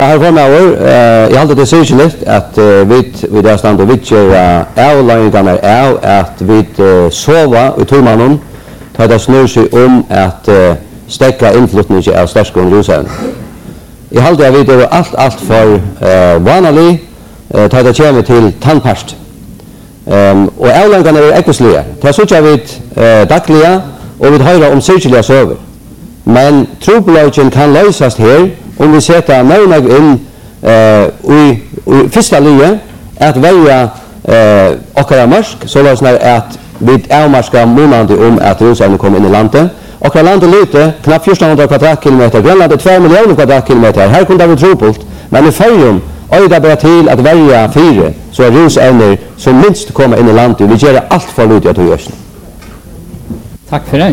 Här kommer jag har det särskilt att vi där stannar vi kör avlagningarna att vi sova i tomanon tar det snur sig att stäcka inflyttningen av stärskon. Jag håller att vi det allt för vanlig tar det kommer till tandpast. Och avlagningarna är ekvisliga. Det så jag vet dagliga och vi hör om särskilda söver. Men trobolagen kan lösas här om vi sätter närmare in i första linje att välja åkra marsk så att vi avmarskar månader om att Jerusalem kommer in i landet. Och landet lite knappt 1400 kvadratkilometer, Grönland är 2 miljoner kvadratkilometer. Här kunde vi tro men i Färjön är det bara till att välja 4 så är Jerusalem som minst kommer in i landet. Vi gör allt för lite att göra. Tack för det.